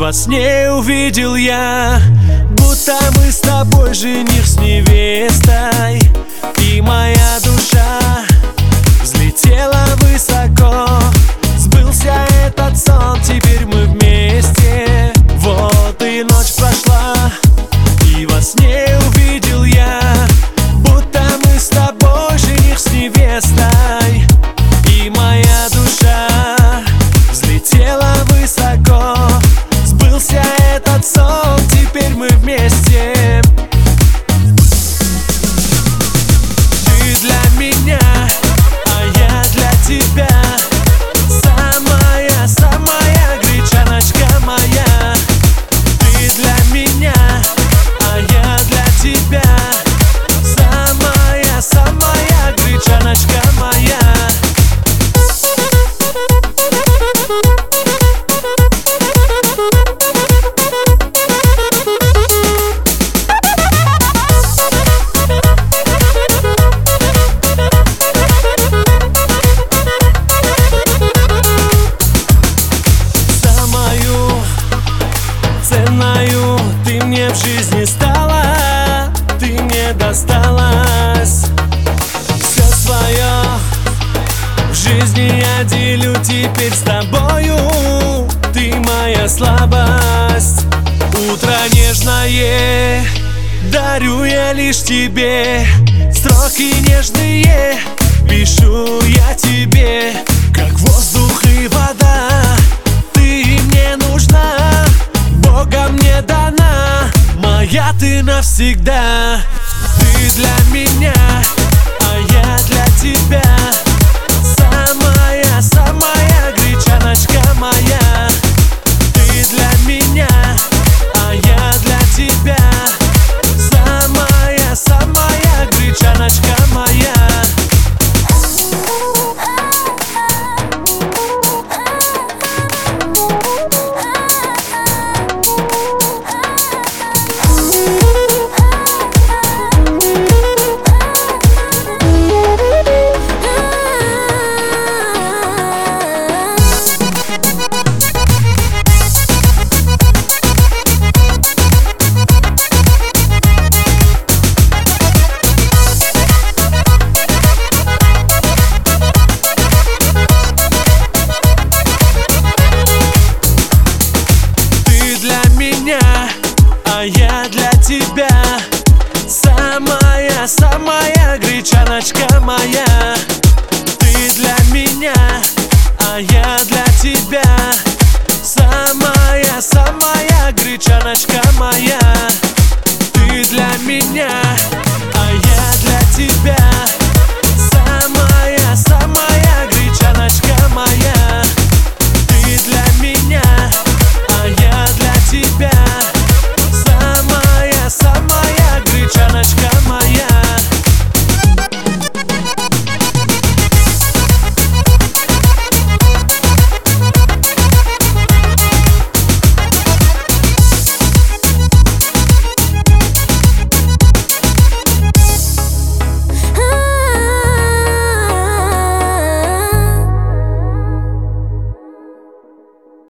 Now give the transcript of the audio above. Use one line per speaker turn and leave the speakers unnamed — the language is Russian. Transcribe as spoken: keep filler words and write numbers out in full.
во сне увидел я, будто мы с тобой жених с невестой, и моя душа взлетела высоко. Сбылся этот сон, теперь мы вместе. Вот и ночь прошла, и во сне увидел я, будто мы с тобой жених с невестой, и моя душа взлетела высоко. Сбылся этот сон, теперь мы вместе. Ты для меня, а я для тебя. Самая, самая гречаночка моя. Ты для меня, а я для тебя. Самая, самая гречаночка моя. Ценою ты мне в жизни стала, ты мне досталась. Все свое в жизни я делю теперь с тобою. Ты моя слабость, утро нежное дарю я лишь тебе. Строки нежные пишу я тебе, как воздух и вода. Ты мне нужна, Богом мне дана, моя ты навсегда. Ты для меня, а я для тебя. Самая, самая гречаночка моя. Ты для меня, а я для тебя. Самая, самая гречаночка моя. А я для тебя. Самая, самая гречаночка моя.